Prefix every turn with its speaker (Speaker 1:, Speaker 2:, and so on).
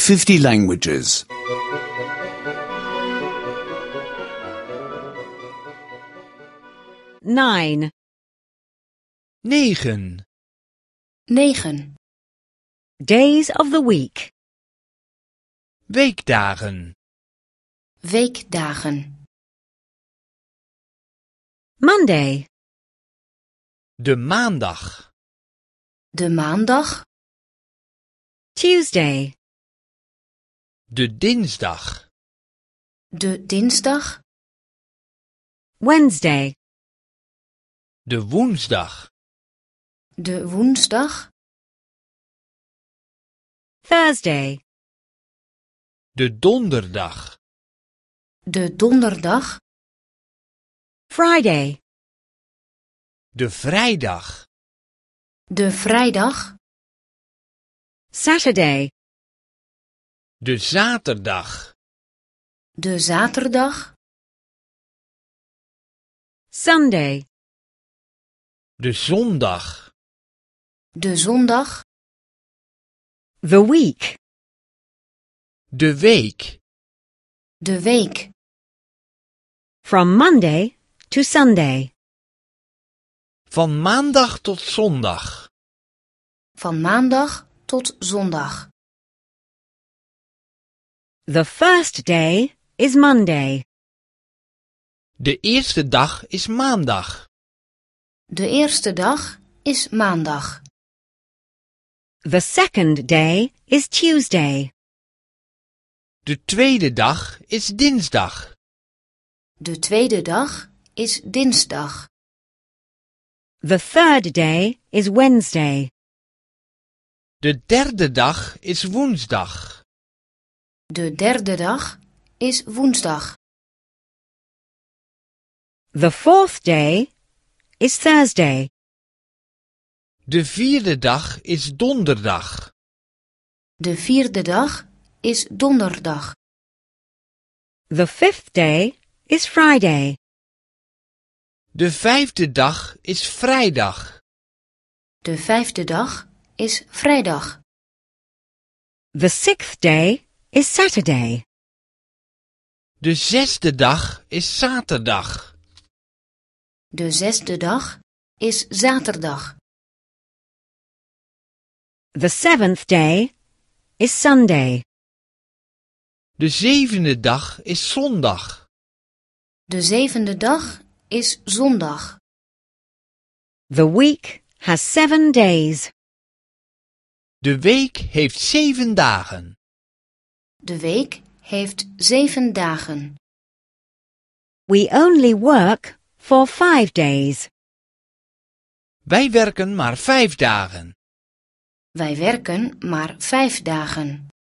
Speaker 1: 50 languages.
Speaker 2: 9.
Speaker 3: 9.
Speaker 4: 9.
Speaker 2: Days of the week.
Speaker 3: Weekdagen.
Speaker 4: Weekdagen.
Speaker 2: Monday,
Speaker 3: De maandag.
Speaker 4: De maandag.
Speaker 2: Tuesday,
Speaker 3: De dinsdag.
Speaker 4: De dinsdag.
Speaker 2: Wednesday,
Speaker 3: De woensdag.
Speaker 4: De woensdag.
Speaker 2: Thursday,
Speaker 3: De donderdag.
Speaker 4: De donderdag.
Speaker 2: Friday,
Speaker 3: De vrijdag.
Speaker 4: De vrijdag.
Speaker 2: Saturday,
Speaker 3: De zaterdag.
Speaker 4: De zaterdag.
Speaker 2: Sunday,
Speaker 3: De zondag.
Speaker 4: De zondag.
Speaker 2: the week,
Speaker 3: De week.
Speaker 4: De week.
Speaker 2: from Monday to Sunday.
Speaker 3: Van maandag tot zondag.
Speaker 4: Van maandag tot zondag.
Speaker 2: The first day is Monday.
Speaker 3: De eerste dag is maandag.
Speaker 4: De eerste dag is maandag.
Speaker 2: The second day is Tuesday.
Speaker 3: De tweede dag is dinsdag.
Speaker 4: De tweede dag is dinsdag.
Speaker 2: The third day is Wednesday.
Speaker 3: De derde dag is woensdag.
Speaker 4: De derde dag is woensdag.
Speaker 2: The fourth day is Thursday.
Speaker 3: De vierde dag is donderdag.
Speaker 4: De vierde dag is donderdag.
Speaker 2: The fifth day is Friday.
Speaker 3: De vijfde dag is vrijdag.
Speaker 4: De vijfde dag is vrijdag.
Speaker 2: The sixth day is Saturday.
Speaker 3: De zesde dag is zaterdag.
Speaker 4: De zesde dag is zaterdag.
Speaker 2: The seventh day is Sunday.
Speaker 3: De zevende dag is zondag.
Speaker 4: De zevende dag is zondag.
Speaker 2: The week has 7 days.
Speaker 3: De week heeft 7 dagen.
Speaker 4: De week heeft 7 dagen.
Speaker 2: We only work for 5 days.
Speaker 3: Wij werken maar 5 dagen.
Speaker 4: Wij werken maar 5 dagen.